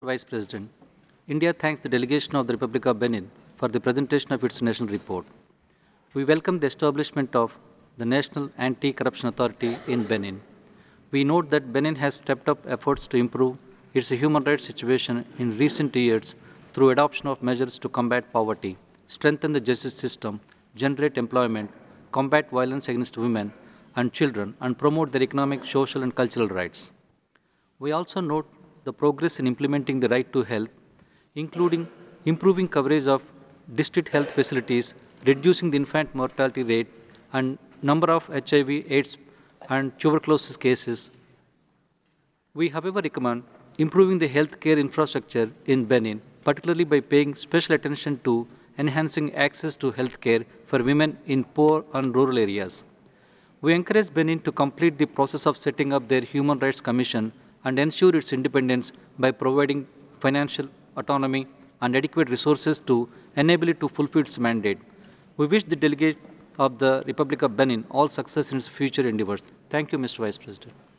Vice President, India thanks the delegation of the Republic of Benin for the presentation of its national report. We welcome the establishment of the National Anti-Corruption Authority in Benin. We note that Benin has stepped up efforts to improve its human rights situation in recent years through adoption of measures to combat poverty, strengthen the justice system, generate employment, combat violence against women and children, and promote their economic, social, and cultural rights. We also note the progress in implementing the right to health, including improving coverage of district health facilities, reducing the infant mortality rate and number of HIV, AIDS, and tuberculosis cases. We, however, recommend improving the healthcare infrastructure in Benin, particularly by paying special attention to enhancing access to healthcare for women in poor and rural areas. We encourage Benin to complete the process of setting up their Human Rights Commission and ensure its independence by providing financial autonomy and adequate resources to enable it to fulfill its mandate. We wish the delegate of the Republic of Benin all success in its future endeavors. Thank you, Mr. Vice President.